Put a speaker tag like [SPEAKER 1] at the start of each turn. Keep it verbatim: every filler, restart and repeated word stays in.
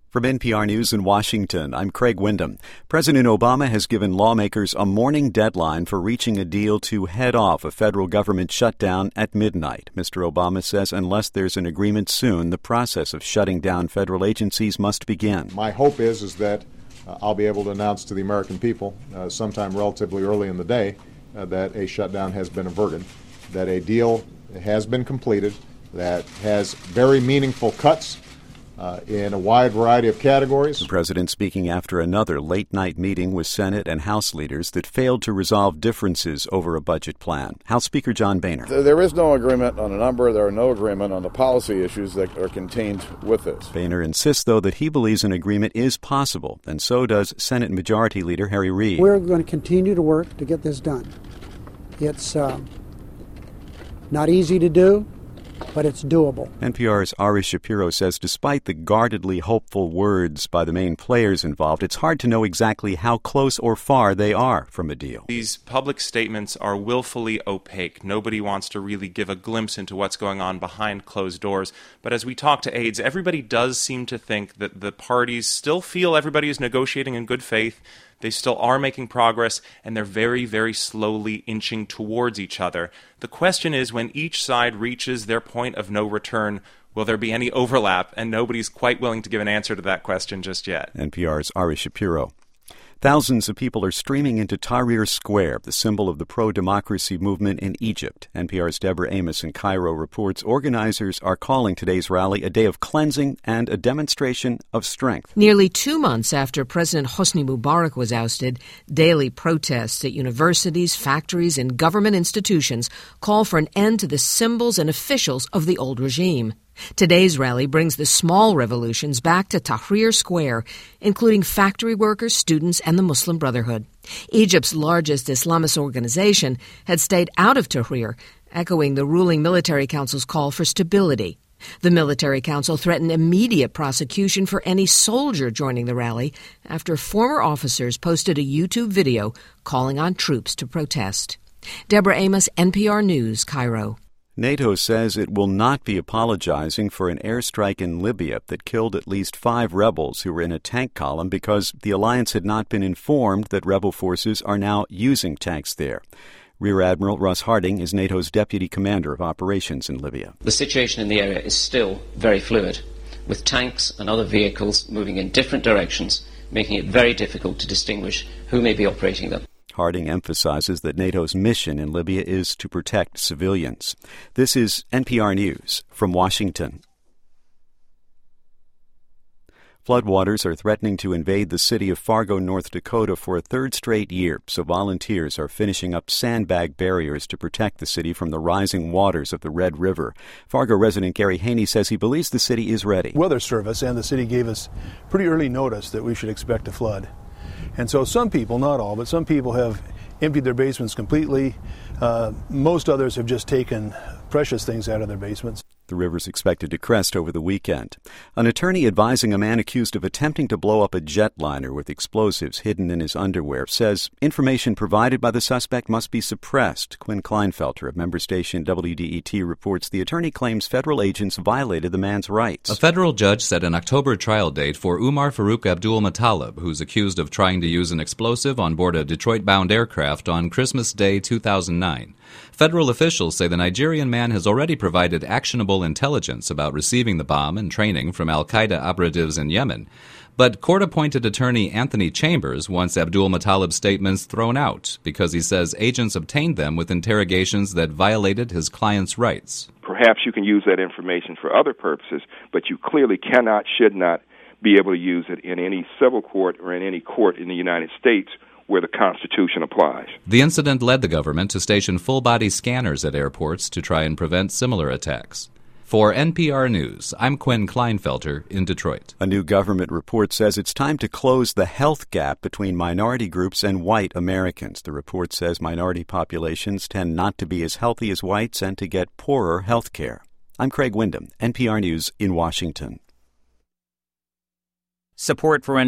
[SPEAKER 1] From N P R News in Washington, I'm Craig Windham. President Obama has given lawmakers a morning deadline for reaching a deal to head off a federal government shutdown at midnight. Mister Obama says unless there's an agreement soon, the process of shutting down federal agencies must begin.
[SPEAKER 2] My hope is, is that uh, I'll be able to announce to the American people uh, sometime relatively early in the day uh, that a shutdown has been averted, that a deal has been completed that has very meaningful cuts Uh, in a wide variety of categories.
[SPEAKER 1] The president speaking after another late-night meeting with Senate and House leaders that failed to resolve differences over a budget plan. House Speaker John Boehner.
[SPEAKER 3] There is no agreement on a number. There are no agreement on the policy issues that are contained with this.
[SPEAKER 1] Boehner insists, though, that he believes an agreement is possible, and so does Senate Majority Leader Harry Reid.
[SPEAKER 4] We're going to continue to work to get this done. It's uh, not easy to do, but it's doable.
[SPEAKER 1] N P R's Ari Shapiro says despite the guardedly hopeful words by the main players involved, it's hard to know exactly how close or far they are from a deal.
[SPEAKER 5] These public statements are willfully opaque. Nobody wants to really give a glimpse into what's going on behind closed doors. But as we talk to aides, everybody does seem to think that the parties still feel everybody is negotiating in good faith. They still are making progress, and they're very, very slowly inching towards each other. The question is, when each side reaches their point of no return, will there be any overlap? And nobody's quite willing to give an answer to that question just yet.
[SPEAKER 1] N P R's Ari Shapiro. Thousands of people are streaming into Tahrir Square, the symbol of the pro-democracy movement in Egypt. N P R's Deborah Amos in Cairo reports organizers are calling today's rally a day of cleansing and a demonstration of strength.
[SPEAKER 6] Nearly two months after President Hosni Mubarak was ousted, daily protests at universities, factories, and government institutions call for an end to the symbols and officials of the old regime. Today's rally brings the small revolutions back to Tahrir Square, including factory workers, students, and the Muslim Brotherhood. Egypt's largest Islamist organization had stayed out of Tahrir, echoing the ruling military council's call for stability. The military council threatened immediate prosecution for any soldier joining the rally after former officers posted a YouTube video calling on troops to protest. Deborah Amos, N P R News, Cairo.
[SPEAKER 1] NATO says it will not be apologizing for an airstrike in Libya that killed at least five rebels who were in a tank column because the alliance had not been informed that rebel forces are now using tanks there. Rear Admiral Russ Harding is NATO's deputy commander of operations in Libya.
[SPEAKER 7] The situation in the area is still very fluid, with tanks and other vehicles moving in different directions, making it very difficult to distinguish who may be operating them.
[SPEAKER 1] Harding emphasizes that NATO's mission in Libya is to protect civilians. This is N P R News from Washington. Floodwaters are threatening to invade the city of Fargo, North Dakota for a third straight year, so volunteers are finishing up sandbag barriers to protect the city from the rising waters of the Red River. Fargo resident Gary Haney says he believes the city is ready.
[SPEAKER 8] Weather Service and the city gave us pretty early notice that we should expect a flood. And so some people, not all, but some people have emptied their basements completely. Uh, most others have just taken precious things out of their basements.
[SPEAKER 1] The river's expected to crest over the weekend. An attorney advising a man accused of attempting to blow up a jetliner with explosives hidden in his underwear says information provided by the suspect must be suppressed. Quinn Kleinfelter of member station W D E T reports the attorney claims federal agents violated the man's rights.
[SPEAKER 9] A federal judge set an October trial date for Umar Farouk Abdul Muttalib, who's accused of trying to use an explosive on board a Detroit-bound aircraft on Christmas Day two thousand nine. Federal officials say the Nigerian man has already provided actionable intelligence about receiving the bomb and training from al-Qaeda operatives in Yemen. But court-appointed attorney Anthony Chambers wants Abdul Muttalib's statements thrown out because he says agents obtained them with interrogations that violated his client's rights.
[SPEAKER 10] Perhaps you can use that information for other purposes, but you clearly cannot, should not be able to use it in any civil court or in any court in the United States where the Constitution applies.
[SPEAKER 9] The incident led the government to station full-body scanners at airports to try and prevent similar attacks. For N P R News, I'm Quinn Kleinfelter in Detroit.
[SPEAKER 1] A new government report says it's time to close the health gap between minority groups and white Americans. The report says minority populations tend not to be as healthy as whites and to get poorer health care. I'm Craig Windham, N P R News in Washington.
[SPEAKER 11] Support for